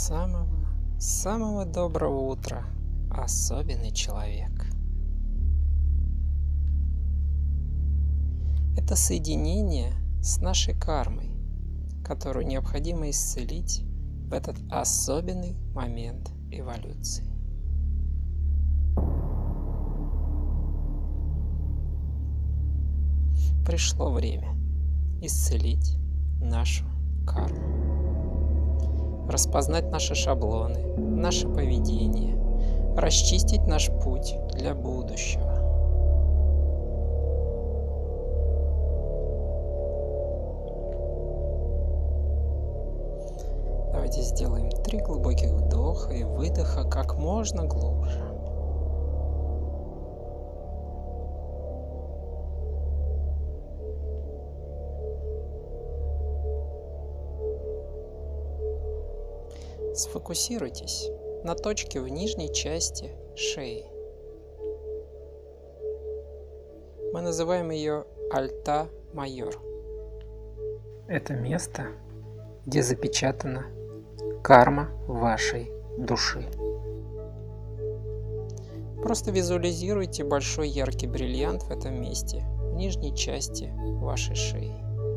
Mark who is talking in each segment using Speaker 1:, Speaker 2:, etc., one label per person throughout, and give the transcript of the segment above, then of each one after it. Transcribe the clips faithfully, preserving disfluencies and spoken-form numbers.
Speaker 1: Самого, самого доброго утра, особенный человек. Это соединение с нашей кармой, которую необходимо исцелить в этот особенный момент эволюции. Пришло время исцелить нашу карму, распознать наши шаблоны, наше поведение, расчистить наш путь для будущего. Давайте сделаем три глубоких вдоха и выдоха как можно глубже. Сфокусируйтесь на точке в нижней части шеи. Мы называем ее Альта Майор. Это место, где запечатана карма вашей души. Просто визуализируйте большой яркий бриллиант в этом месте, в нижней части вашей шеи.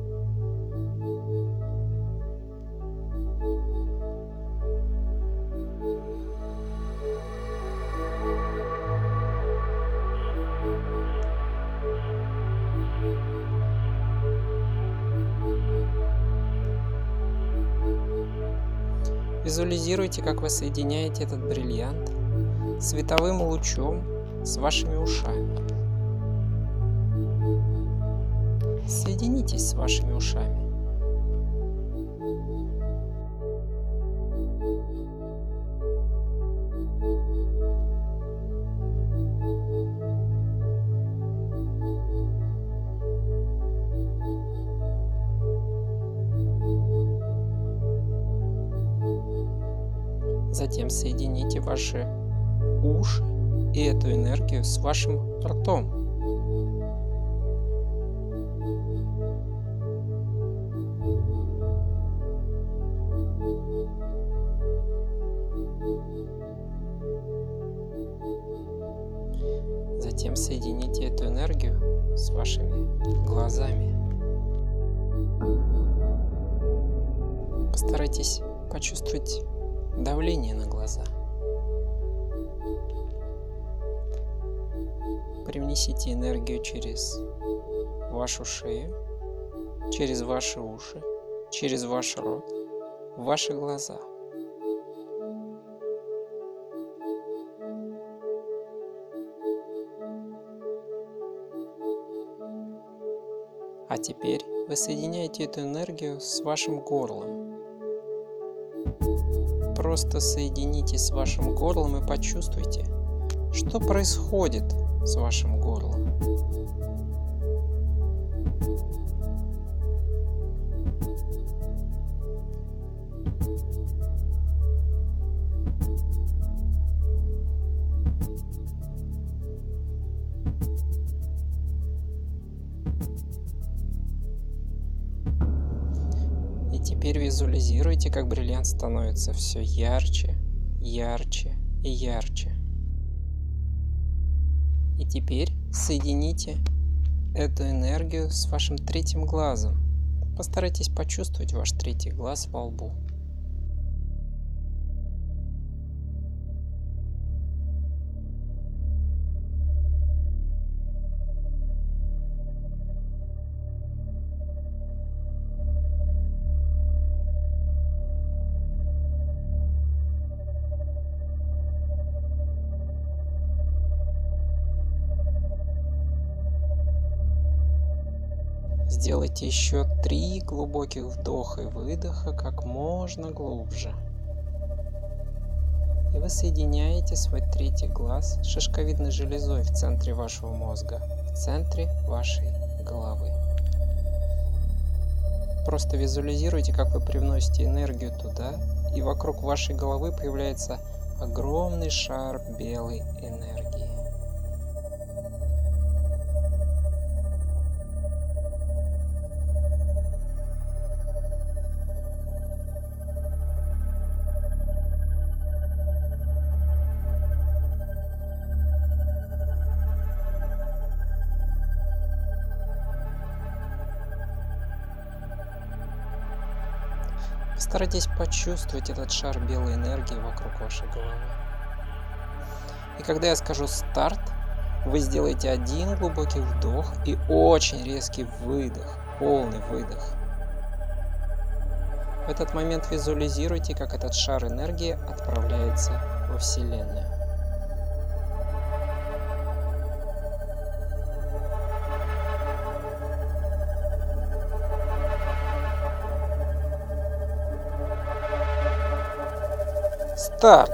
Speaker 1: Визуализируйте, как вы соединяете этот бриллиант световым лучом с вашими ушами. Соединитесь с вашими ушами. Затем соедините ваши уши и эту энергию с вашим ртом. Затем соедините эту энергию с вашими глазами. Постарайтесь почувствовать давление на глаза. Привнесите энергию через вашу шею, через ваши уши, через ваш рот, в ваши глаза. А теперь вы соединяете эту энергию с вашим горлом. Просто соединитесь с вашим горлом и почувствуйте, что происходит с вашим горлом. И теперь визуализируйте, как бриллиант становится все ярче, ярче и ярче. И теперь соедините эту энергию с вашим третьим глазом. Постарайтесь почувствовать ваш третий глаз во лбу. Сделайте еще три глубоких вдоха и выдоха как можно глубже. И вы соединяете свой третий глаз с шишковидной железой в центре вашего мозга, в центре вашей головы. Просто визуализируйте, как вы привносите энергию туда, и вокруг вашей головы появляется огромный шар белой энергии. Постарайтесь почувствовать этот шар белой энергии вокруг вашей головы. И когда я скажу «старт», вы сделаете один глубокий вдох и очень резкий выдох, полный выдох. В этот момент визуализируйте, как этот шар энергии отправляется во Вселенную. Старт!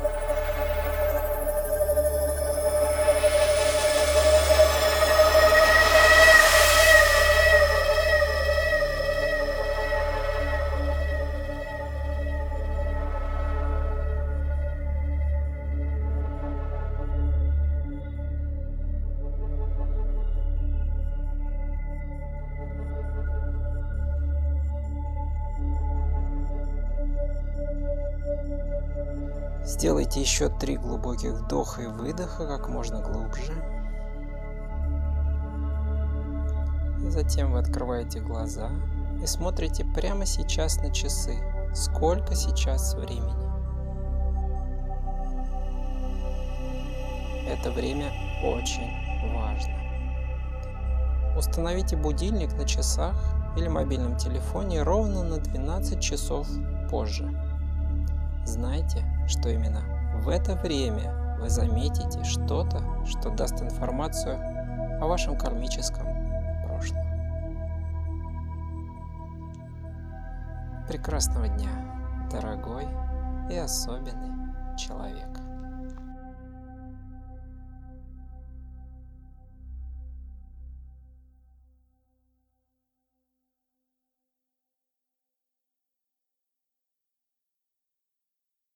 Speaker 1: Сделайте еще три глубоких вдоха и выдоха как можно глубже. И затем вы открываете глаза и смотрите прямо сейчас на часы, сколько сейчас времени. Это время очень важно. Установите будильник на часах или мобильном телефоне ровно на двенадцать часов позже. Знайте, что именно в это время вы заметите что-то, что даст информацию о вашем кармическом прошлом. Прекрасного дня, дорогой и особенный человек.